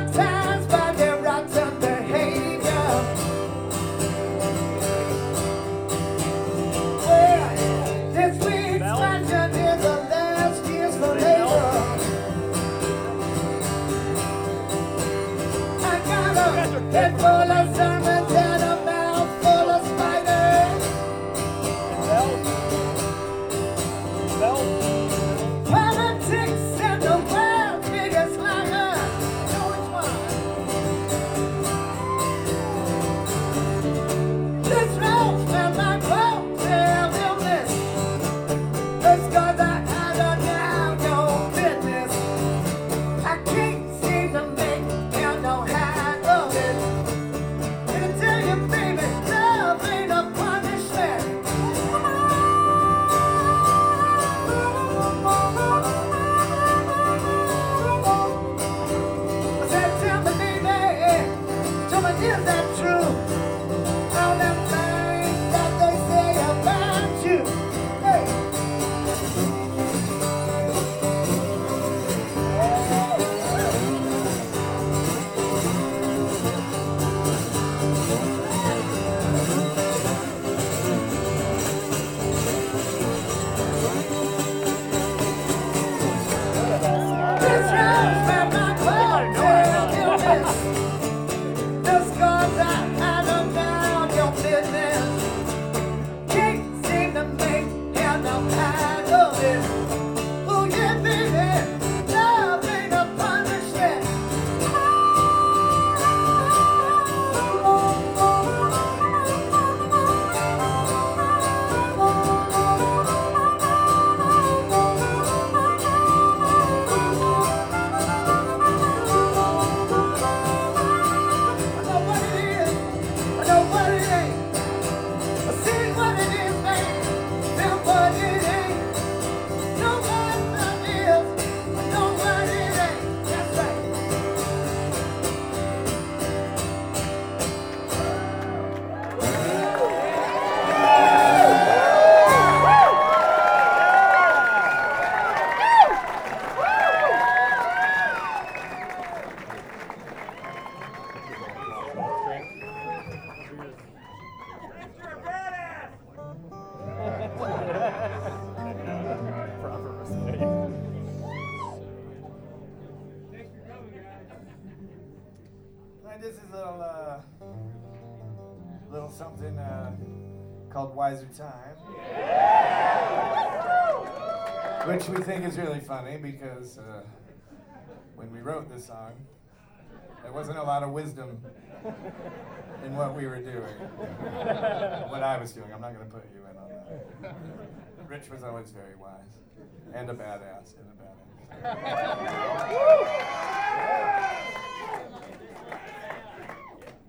traumatized by their rotten behavior. Well, this week's fashion is the last year's for labor. I got a head full of sermons and a mouth full of spiders. Politics and the world's biggest liar. Know which one? This road and my clothes have illness. The scars I had are now no business. I can't seem to make hell no hide of it. And I tell you, baby, love ain't a punishment. I said, tell me, baby, tell me, is that true? All them things that they say about you. Hey. This round's where my clothes have illness. The scars I had are now your business. Can't seem to make hell no hide of it. Oh yeah, baby, love ain't a punishment. I know what it is, I know what it ain't. I see what it is, babe, feel what it ain't. Know what love is, I know what it ain't. That's right. This is a little something called Wiser Time, which we think is really funny because when we wrote this song, there wasn't a lot of wisdom in what we were doing, what I was doing. I'm not going to put you in on that. Rich was always very wise, and a badass,